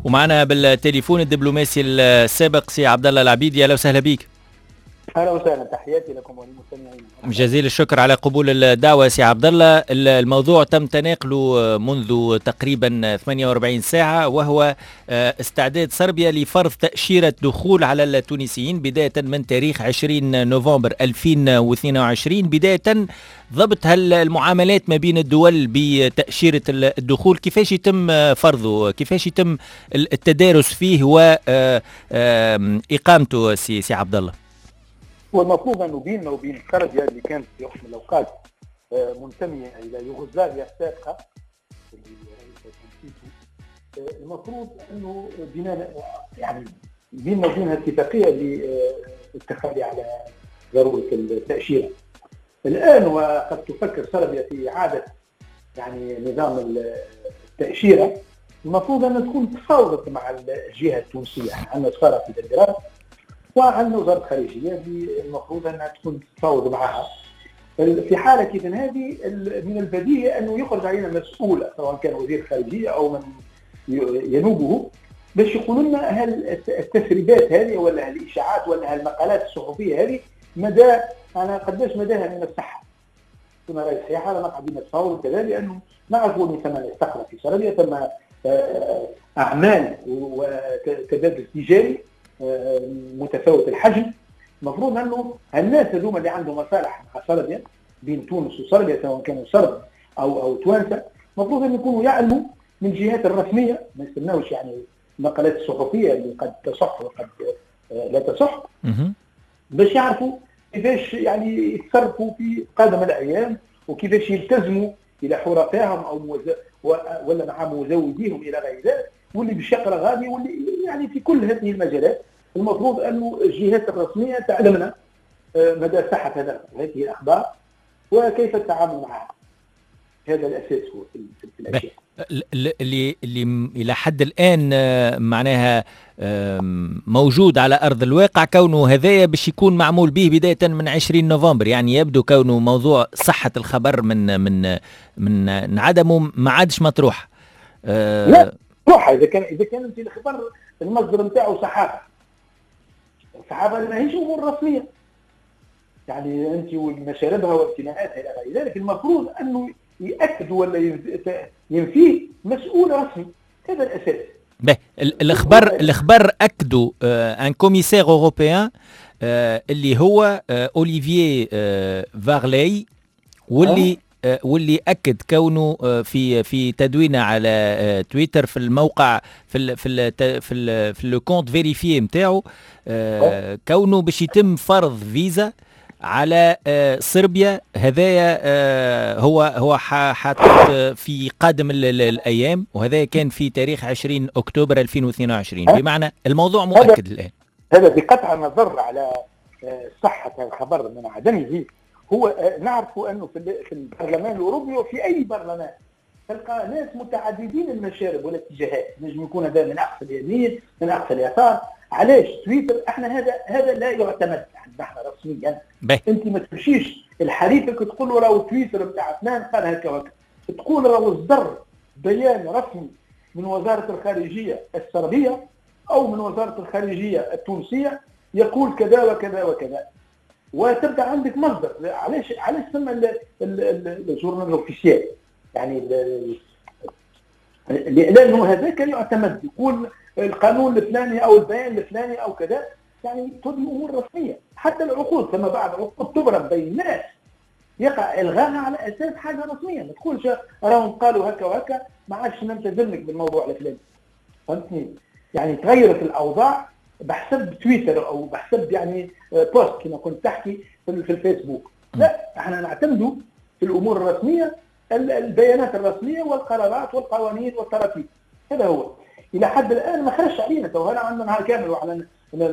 ومعنا بالتليفون الدبلوماسي السابق سي عبد الله العبيدي. اهلا وسهلا بك. اهلا وسهلا، تحياتي لكم وللمستمعين. جزيل الشكر على قبول الدعوه سي عبد الله. الموضوع تم تناقله منذ تقريبا 48 ساعه، وهو استعداد صربيا لفرض تاشيره دخول على التونسيين بدايه من تاريخ 20 نوفمبر 2022. بدايه ضبط المعاملات ما بين الدول بتاشيره الدخول، كيفاش يتم فرضه، كيفاش يتم التدارس فيه واقامته سي عبد الله؟ والمفروض انه بيننا وبين صربيا اللي كانت في وقت من الاوقات منتميه الى يوغوسلافيا السابقه اللي المفروض انه يعني بيننا وبينها اتفاقيه للاتفاق على ضروره التاشيره. الان وقد تفكر صربيا في اعاده يعني نظام التاشيره. المفروض ان تكون تفاوضت مع الجهه التونسيه، عندنا سفاره في بلغراد وعندنا وزاره الخارجيه المفروض انها تكون تتفاوض معها. في حاله كيف هذه من البديهي انه يخرج علينا مسؤول، سواء كان وزير الخارجيه او من ينوبه، باش يقولوا لنا هل التسريبات هذه ولا الاشاعات ولا المقالات الصحفيه هذه قداش مداها من الصحه. كنا رئيس صحيحه لما قاعدين نتفاوضوا كذا، لانه نعرفوا ان ثم استقرا في صربيا ثم اعمال وتبادل تجاري متفاوت الحجم. المفروض انه الناس هذوما اللي عندهم مصالح مع صربيا بين تونس وصربيا، سواء كانوا صرب او توانسه، المفروض ان يكونوا يعلموا من الجهات الرسميه، ما يستناوش يعني المقالات الصحفيه اللي قد تصح وقد لا تصح، باش يعرفوا كيفاش يعني يتصرفوا في قادم الايام وكيفاش يلتزموا الى حرفائهم او ولا مع مزوديهم الى غير ذلك، واللي باش يقرا غادي واللي يعني في كل هذه المجالات. المفروض انه الجهات الرسميه تعلمنا مدى صحه هذه الاخبار وكيف التعامل معها. هذا الاساس هو في الاشياء اللي الى حد الان معناها موجود على ارض الواقع، كونه هذايا باش يكون معمول به بدايه من 20 نوفمبر. يعني يبدو كونه موضوع صحه الخبر من عدمه ما عادش مطروح. لا صح، اذا كان انت الخبر المصدر نتاعو صحافه ما هيش امور رسميه، يعني انت والمشاربها وامتناعاتها الى غير ذلك، المفروض انه ياكد ولا ينفيه مسؤول رسمي. هذا الاساس. الاخبار اكدوا ان كوميسير اوروبيان اللي هو اوليفييه فارلي، واللي اكد كونه في تدوينه على تويتر في الموقع في لو كونت فيريفي نتاعو كونه باش يتم فرض فيزا على صربيا. هذايا هو حاطط في قادم الايام، وهذا كان في تاريخ 20 اكتوبر 2022. بمعنى الموضوع مؤكد الان. هذا بقطع النظر على صحه الخبر من عدمه. هو نعرف انه في البرلمان الاوروبي وفي اي برلمان تلقى ناس متعددين المشارب والاتجاهات، نجم يكون هذا من اقصى اليمين من اقصى اليسار. علاش تويتر احنا هذا لا يعتمد نحن رسميا. انت ما تمشيش لحليفك تقول له راهو تويتر بتاع فلان قال هكا وهكا، تقول راهو اصدر بيان رسمي من وزاره الخارجيه الصربيه او من وزاره الخارجيه التونسيه يقول كذا وكذا وكذا، وتبدا عندك مصدر. علاش ثم الجورنال الاوفيسيال، يعني لانه هذاك يعتمد، يقول القانون الفلاني او البيان الفلاني او كذا، يعني تودي امور رسميه. حتى العقود فما بعد عقود تبرم بين الناس يقع الغاها على اساس حاجه رسميه، ما تقولش راهم قالوا هكا وهكا ما عادش نلتزمك بالموضوع الفلاني. فهمتني؟ يعني تغيرت الاوضاع بحسب تويتر او بحسب يعني بوست كما كنت تحكي في الفيسبوك. لا، احنا نعتمدوا في الامور الرسميه البيانات الرسميه والقرارات والقوانين والتراتيب. هذا هو. الى حد الان ما خرجش علينا، تو هنا عندنا نهار كامل وعلى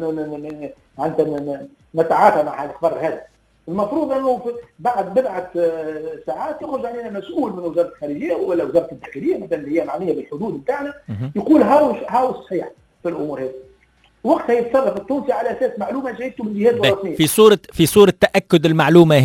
نتعاطى مع الاخبار هذا. المفروض انه بعد بضعه ساعات يخرج علينا مسؤول من وزاره الخارجيه ولا وزاره الداخليه مثلا اللي هي معنيه بالحدود بتاعنا، يقول هاو صحيح في الامور هذه. وقتها يتصرف التونسي على اساس معلومه جايته من جهات رسميه. في صوره تاكد المعلومه هذه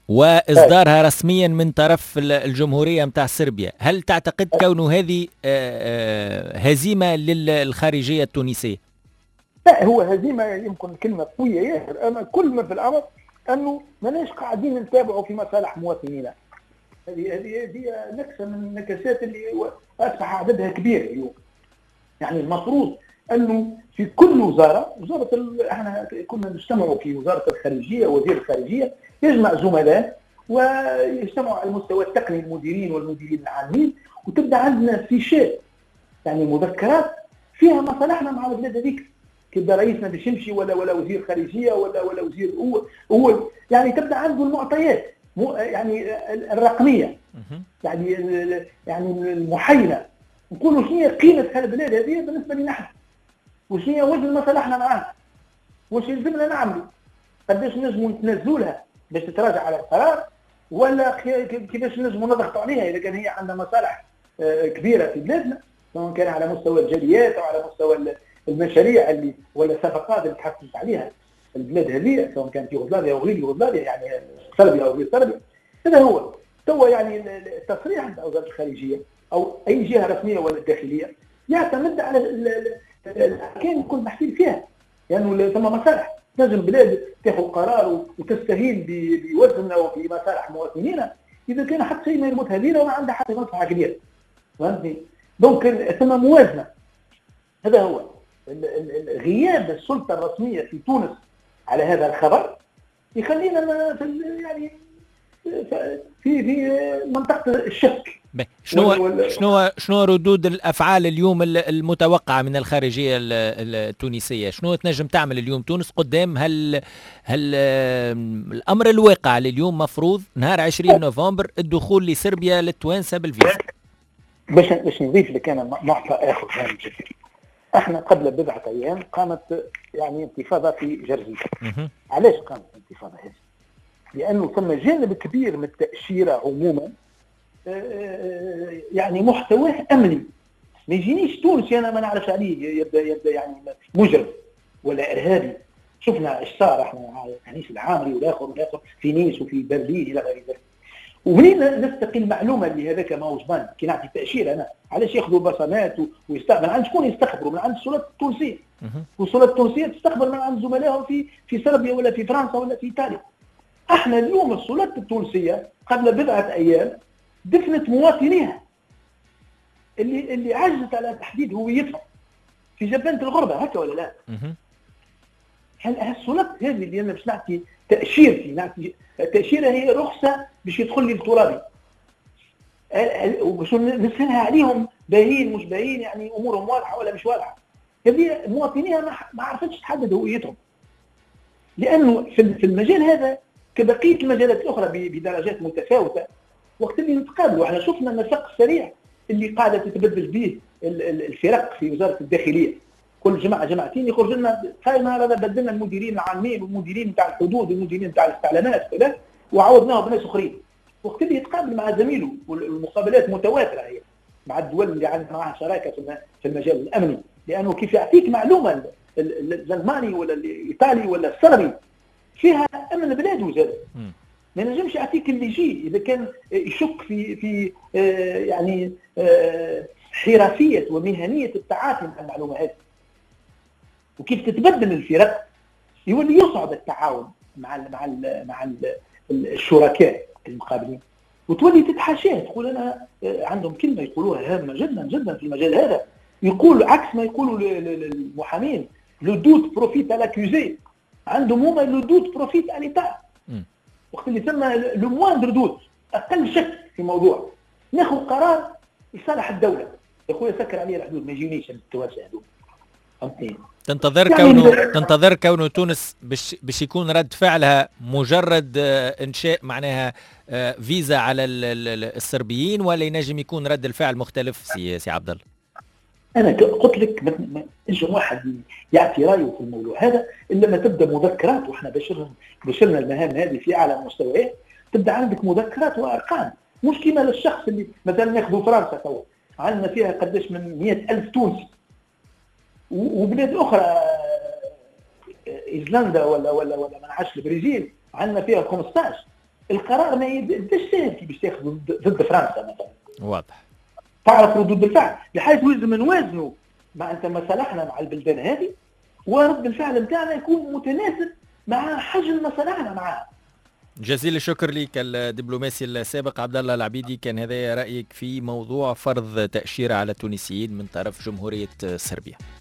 وإصدارها رسميا من طرف الجمهورية متاع صربيا. هل تعتقد كونه هذه هزيمة للخارجية التونسية؟ لا، هو هزيمة يمكن كلمة قوية ياسر، أما كل ما في الأمر أنه ماناش قاعدين نتابعوا في مصالح مواطنينا. هذه نكسة من النكسات اللي أصبح عددها كبير اليوم. يعني المفروض أنه في كل وزارة احنا كنا نجتمعوا في وزارة الخارجية، وزير الخارجية يجمع زملاء ويجتمعوا على المستوى التقني، المديرين والمديرين العامين، وتبدأ عندنا فيشات، يعني مذكرات فيها مصالحنا مع البلاد هذيك. كيبدا رئيسنا باش يمشي ولا وزير خارجية ولا وزير هو يعني تبدأ عنده المعطيات يعني الرقمية، يعني المحيلة، نقولوا شنو هي قيمة هالبلاد هذه بالنسبة لنا نحن، وشنو هي وزن مصالحنا معاها، وش يلزمنا نعملوا، قداش نجموا نتنزلوا لها باش تتراجع على القرار، ولا كيفاش نجموا نضغطوا عليها إذا كان هي عندها مصالح كبيرة في بلادنا، سواء كان على مستوى الجاليات أو على مستوى المشاريع اللي ولا الصفقات اللي تحفز عليها البلاد هذه، سواء كان في يوغوسلافيا او غير يوغوسلافيا، يعني صربيا او غير صربيا. هذا هو توا يعني التصريح عند وزاره الخارجيه او اي جهه رسميه ولا داخليه يعتمد على الاركان يكون محسوب فيها، لانه يعني ثم مصالح لازم بلاد تاخذ قرار وتستهين بوزن او بمصالح مواطنينا اذا كان حتى شيء ما يربطها بينا وما عندها حتى مصلحه كبيره. فهمتني؟ دونك ثم موازنه. هذا هو غياب السلطة الرسمية في تونس على هذا الخبر يخلينا يعني في منطقة الشك. شنو ردود الأفعال اليوم المتوقعة من الخارجية التونسية؟ شنو تنجم تعمل اليوم تونس قدام هل الأمر الواقع اليوم مفروض نهار 20 نوفمبر الدخول لصربيا للتوانسة بالفيزا؟ باش نضيف لك أنا نقطة آخر هام جدا. احنا قبل بضعة ايام قامت يعني انتفاضة في جرجير. علاش قامت الانتفاضة هذه؟ لانه ثم جانب كبير من التأشيرة عموما يعني محتواه امني. ما يجينيش تونسي انا ما نعرفش عليه يبدا يعني مجرم ولا ارهابي. شفنا ايش صار احنا الحنيش العامري والاخر في نيس وفي برلين الى غير ذلك. ومنين نستقي المعلومه اللي هذاك ماهوش بان كي نعطي تاشيره انا علاش ياخذوا بصمات ويستقبل عند شكون يستخبروا؟ من عند السلطات التونسيه. والسلطات التونسيه تستخبر من عند زملائهم في صربيا ولا في فرنسا ولا في ايطاليا. احنا اليوم السلطات التونسيه قبل بضعه ايام دفنت مواطنيها اللي عجزت على تحديد هويتهم في جبانه الغربه، هكا ولا لا؟ السلطات هذه اللي انا باش نعطي تاشيرتي، التاشيره هي رخصه باش يدخل لي الترابي وباش نسهلها عليهم باهين مش باهين، يعني امورهم واضحه ولا مش واضحه. هذه مواطنيها ما عرفتش تحدد هويتهم، لانه في المجال هذا كبقيه المجالات الاخرى بدرجات متفاوته. وقت اللي نتقابلوا احنا شفنا النسق السريع اللي قاعده تتبدل به الفرق في وزاره الداخليه، كل جماعتين يخرج لنا قائمه هذا بدلنا المديرين العامين والمديرين نتاع الحدود والمديرين نتاع الاستعلامات كذا وعوضناهم بناس اخرين. وقت اللي يتقابل مع زميله والمقابلات متواتره هي مع الدول اللي عندنا معها شراكه في المجال الامني، لانه كيف يعطيك معلومه الالماني ولا الايطالي ولا الصربي فيها امن بلاده زاد، ما نجمش يعطيك اللي يجي اذا كان يشك في يعني حرفيه ومهنيه التعاطي مع المعلومه هذه. وكيف تتبدل الفرق يولي يصعب التعاون مع الشركاء المقابلين، وتولي تتحاشاه تقول انا عندهم كلمه يقولوها هامه جدا جدا في المجال هذا، يقول عكس ما يقولوا للمحامين لو دوت بروفيت على لاكوزي، عندهم هما لو دوت بروفيت على ليتا. وقت اللي ثم لو موندر دوت اقل شك في موضوع ناخذ قرار لصالح الدوله. يا خويا سكر عليه الحدود ما يجينيش التواسع هذول. فهمتني؟ تنتظر كونه تونس باش يكون رد فعلها مجرد انشاء معناها فيزا على الصربيين، ولا ينجم يكون رد الفعل مختلف سي عبد الله؟ انا قلت لك ما ينجم واحد يعطي رايه في الموضوع هذا الا ما تبدا مذكرات، واحنا بشرنا المهام هذه في اعلى مستويات. تبدا عندك مذكرات وارقام، مش كيما للشخص اللي مثلا ناخذوا فرنسا توا عندنا فيها قداش من 100,000 تونسي، وبلاد اخرى ايسلندا ولا ما نعرفش البرازيل عندنا فيها 15. القرار ما يبداش سهل كي باش تاخذ ضد فرنسا مثلا. واضح. تعرف ردود الفعل بحيث لازم نوازنوا مع انت مصالحنا مع البلدان هذه، ورد الفعل نتاعنا يكون متناسب مع حجم مصالحنا معها. جزيل الشكر لك الدبلوماسي السابق عبد الله العبيدي. كان هذا رأيك في موضوع فرض تأشيرة على التونسيين من طرف جمهورية صربيا.